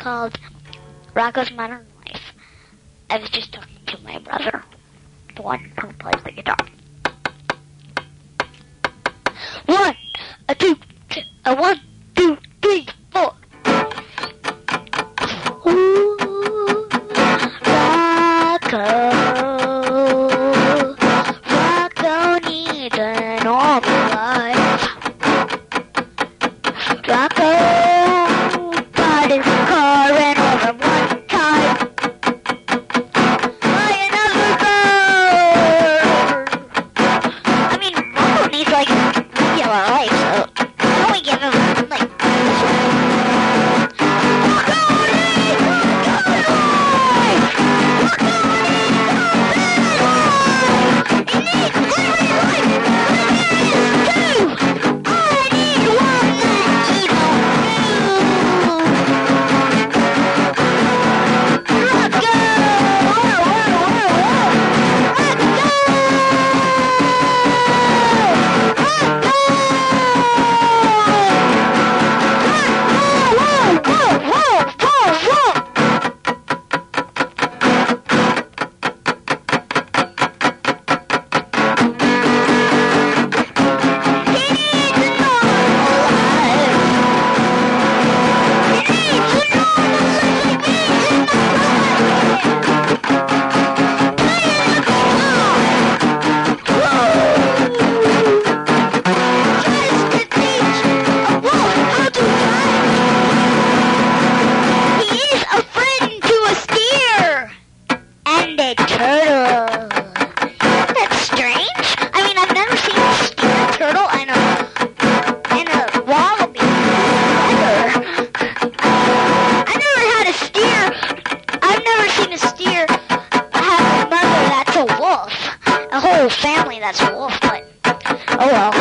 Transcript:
called Rocco's Modern Life. I was just talking to my brother, the one who plays the guitar. 1, 2, 1, 2, 3, 4. Ooh, Rocco needs an awful life. Rocco got his car ran over one time by another bird. I mean, Rocco needs like a regular life, so can we give him like this one? Rocco needs a good life! Rocco needs a better life! He needs a great life! I need one that he don't Rocco! Family that's wolf, but oh well.